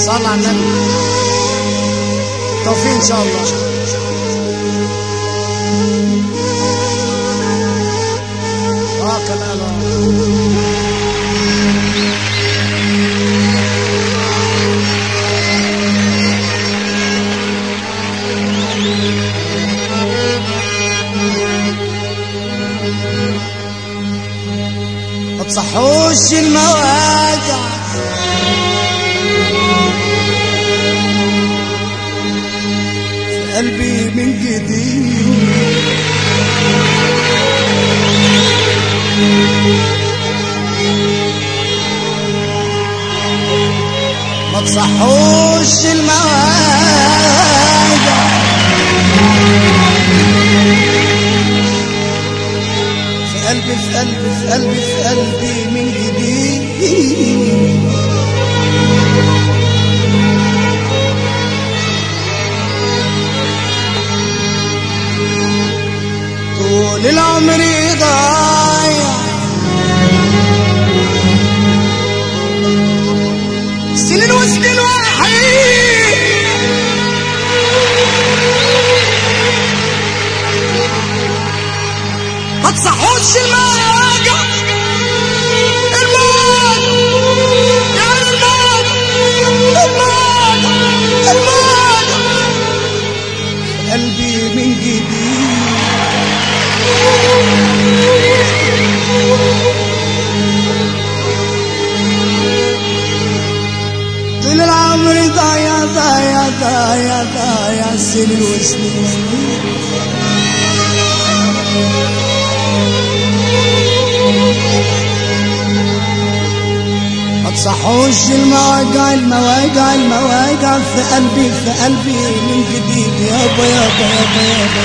صلى على النبي. توفيق ان شاء الله. كمان ما تصحوش المواجع في قلبي من جديد، ما تصحوش المواجع في قلبي في قلبي في قلبي في قلبي من جديد. طول العمر ضايع سنين وسنين وحيد، ما تصحوش المواجع الموت يا الموت الموت الموت قلبي من جديد. طول العمر ضايع ضايع ضايع ضايع سنين وسنين، ما تصحوش المواجع المواجع المواجع في قلبي في قلبي من جديد. يابا يابا يابا يابا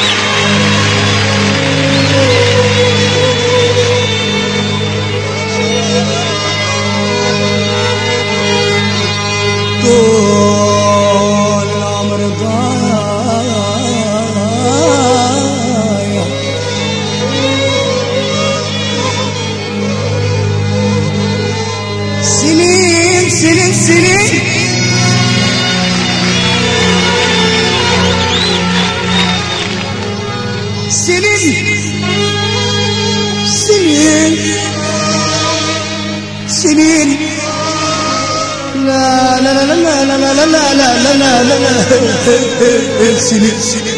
طول العمر ضايع سنين سنين سنين، سنين سنين سنين. لا لا لا لا لا لا لا لا لا لا لا لا سنين سنين.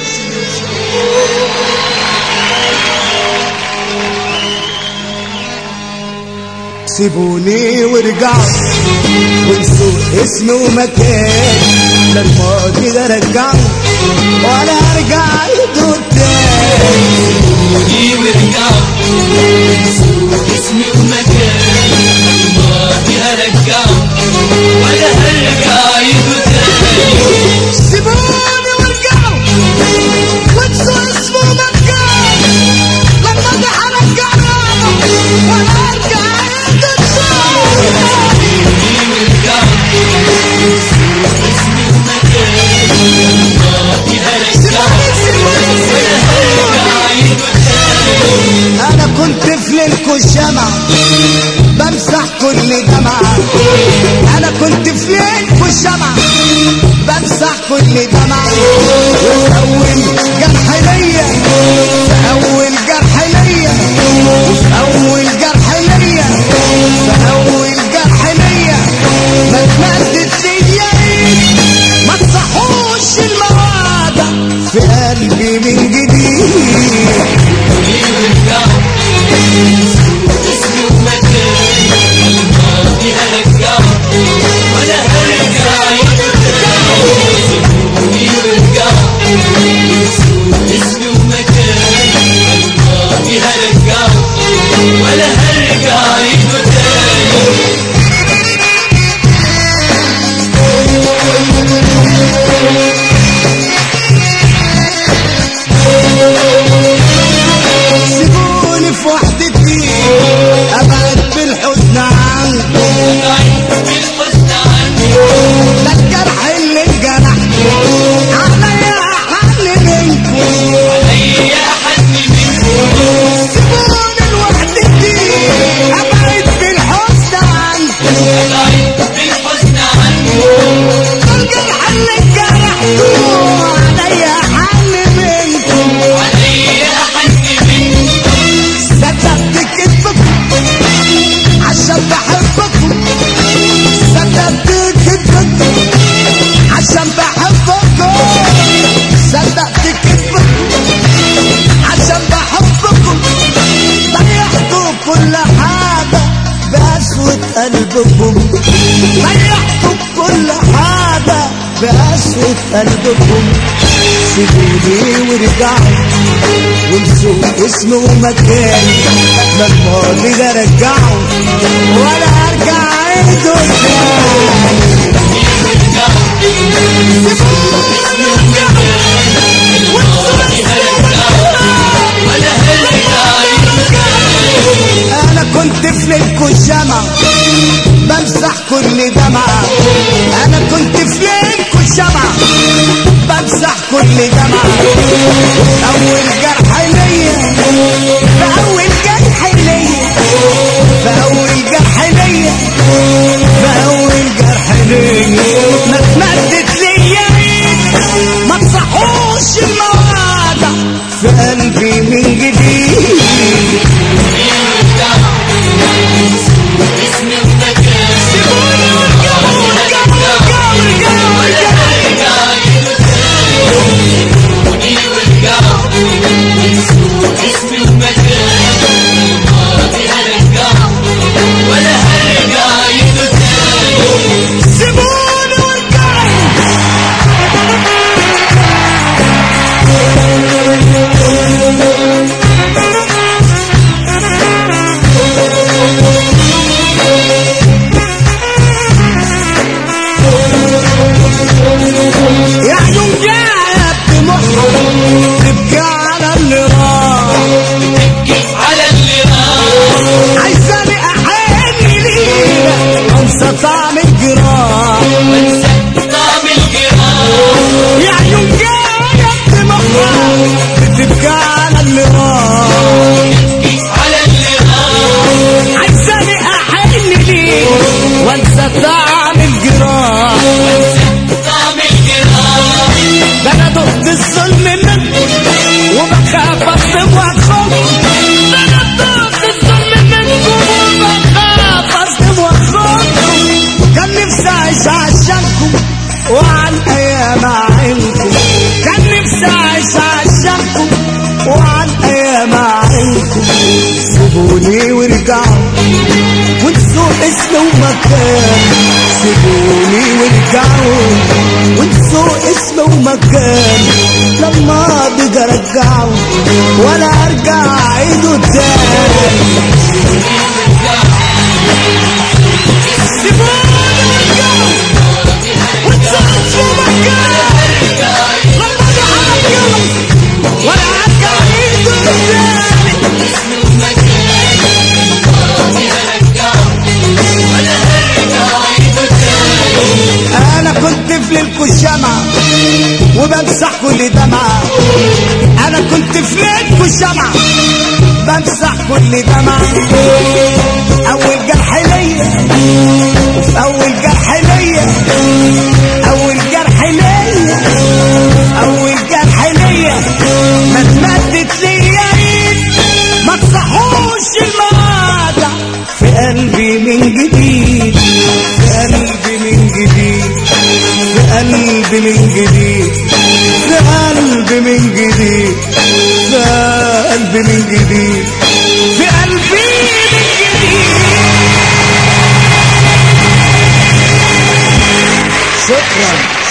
سيبوني وارجعوا وانسوا اسمي ومكاني، لا الماضي ده رجعوا ولا هرجع ايده تاني. سيبوني وارجعوا وانسوا اسمي ومكاني، الماضي هرجعه ولا هرجع ايده تاني. سيبوني وارجعوا وانسوا اسمي ومكاني، لا الماضي هرجعه ولا هرجع ايده تاني. انا كنت في ليلكوا الشمع بمسح كل دمعة، انا كنت في ليلكوا الشمع بمسح كل دمعة. وفي اول جرح ليا في اول جرح ليا وفي اول جرح ليا في اول جرح ليا ما اتمدت ليا ايد. ما تصحوش المواجع في قلبي من جديد. ده الجرح اللي اتجرح عليا حل من قلبكم، ضيعتوا كل حاجة بقسوة قلبكم. سيبوني وارجعوا وانسوا اسمي ومكاني، لا الماضي ده رجعوا ولا ارجع اعيده تاني. انا كنت في ليلكوا الشمع بمسح كل دمعة، انا كنت في ليلكوا الشمع بمسح كل دمعة. اول جرح ليا فاول جرح ليا فاول جرح ليا فاول جرح ليا ما اتمدت ليا ما تصحوش المواجع في قلبي من جديد. طعم الجراح طعم الجراح يا عيون جاية بمخها بتبكي على اللي راح على اللي راح. عايزاني احن ليه وانسى طعم الجراح طعم الجراح. ده انا دقت الظلم منك وبخاف اصدم واخاف. ده انا دقت الظلم منكم وبخاف اصدم واخاف. كان نفسي اعيش عشانكم وعن ايام عينكم، كان نفسي اعيش عشانكم وعن ايام عينكم. سيبوني وارجعوا وانسوا اسمي ومكان، سيبوني وارجعوا وانسوا اسمي ومكان. لما اقدر ارجعوا ولا ارجع اعيده تاني. انا كنت في ليلكوا الشمعة وبمسح كل دمعة، انا كنت في ليلكوا الشمعة بمسح كل دمعة. اول جرح ليا اول جرح ليا اول جرح ليا اول جرح ليا ما اتمدت ليا ايد ما تصحوش المواجع في قلبي من جديد في قلبي من جديد في قلبي من جديد في قلبي من جديد في قلبي من جديد في قلبي من جديد. شكرا.